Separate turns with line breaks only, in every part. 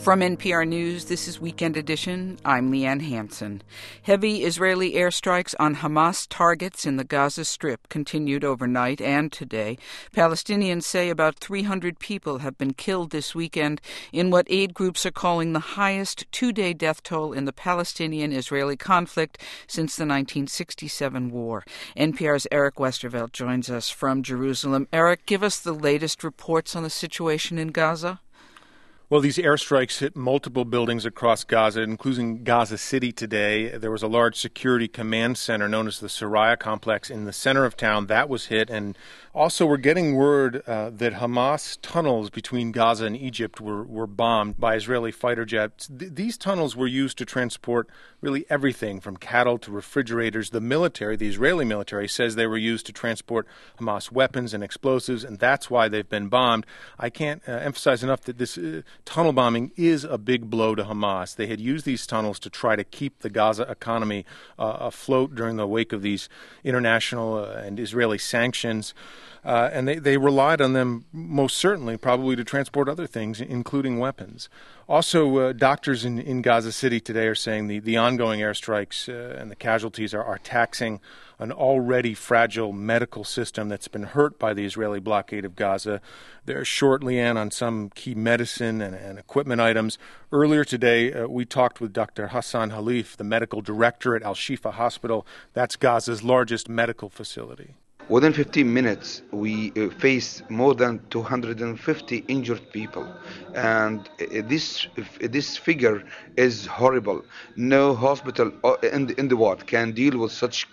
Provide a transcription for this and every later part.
From NPR News, this is Weekend Edition. I'm Leanne Hansen. Heavy Israeli airstrikes on Hamas targets in the Gaza Strip continued overnight and today. Palestinians say about 300 people have been killed this weekend in what aid groups are calling the highest two-day death toll in the Palestinian-Israeli conflict since the 1967 war. NPR's Eric Westervelt joins us from Jerusalem. Eric, give us the latest reports on the situation in Gaza.
Well, these airstrikes hit multiple buildings across Gaza, including Gaza City today. There was a large security command center known as the Soraya complex in the center of town. That was hit. And also we're getting word that Hamas tunnels between Gaza and Egypt were bombed by Israeli fighter jets. These tunnels were used to transport really everything from cattle to refrigerators. The military, the Israeli military, says they were used to transport Hamas weapons and explosives, and that's why they've been bombed. I can't emphasize enough that this tunnel bombing is a big blow to Hamas. They had used these tunnels to try to keep the Gaza economy afloat during the wake of these international and Israeli sanctions. And they relied on them most certainly, probably to transport other things, including weapons. Also, doctors in Gaza City today are saying the ongoing airstrikes and the casualties are taxing an already fragile medical system that's been hurt by the Israeli blockade of Gaza. They're short, Leanne, on some key medicine and equipment items. Earlier today, we talked with Dr. Hassan Halif, the medical director at Al-Shifa Hospital. That's Gaza's largest medical facility.
Within 15 minutes, we faced more than 250 injured people. And this figure is horrible. No hospital in the world can deal with such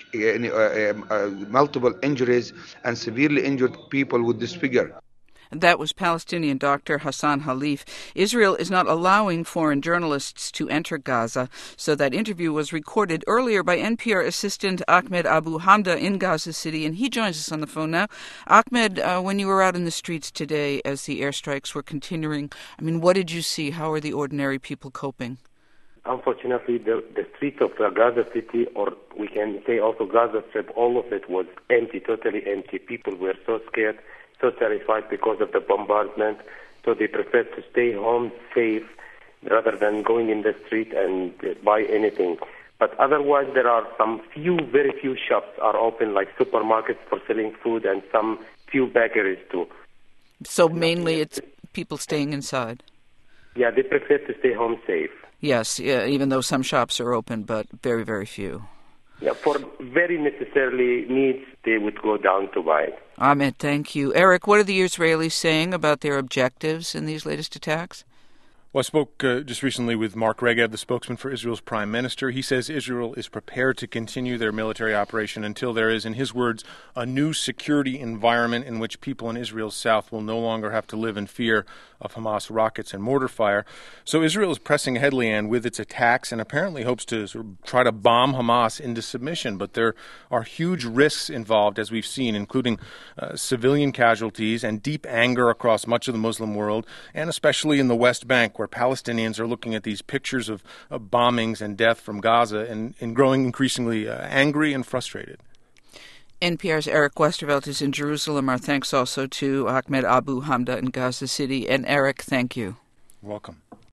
multiple injuries and severely injured people with this figure.
That was Palestinian doctor Hassan Halif. Israel is not allowing foreign journalists to enter Gaza, so that interview was recorded earlier by NPR assistant Ahmed Abu Hamda in Gaza City, and he joins us on the phone now. Ahmed, when you were out in the streets today as the airstrikes were continuing, what did you see? How are the ordinary people coping?
Unfortunately, the streets of Gaza City, or we can say also Gaza Strip, all of it was empty, totally empty. People were so scared, so terrified because of the bombardment, so they preferred to stay home safe rather than going in the street and buy anything. But otherwise, there are very few shops are open, like supermarkets for selling food and some few bakeries too.
So mainly it's people staying inside?
Yeah, they prefer to stay home safe.
Yes, even though some shops are open, but very, very few.
Yeah, for very necessarily needs, they would go down to buy it.
Ahmed, thank you. Eric, what are the Israelis saying about their objectives in these latest attacks?
Well, I spoke just recently with Mark Regev, the spokesman for Israel's prime minister. He says Israel is prepared to continue their military operation until there is, in his words, a new security environment in which people in Israel's south will no longer have to live in fear of Hamas rockets and mortar fire. So Israel is pressing ahead, Leanne, with its attacks and apparently hopes to sort of try to bomb Hamas into submission. But there are huge risks involved, as we've seen, including civilian casualties and deep anger across much of the Muslim world, and especially in the West Bank, where Palestinians are looking at these pictures of bombings and death from Gaza and growing increasingly angry and frustrated.
NPR's Eric Westervelt is in Jerusalem. Our thanks also to Ahmed Abu Hamda in Gaza City. And Eric, thank you.
Welcome.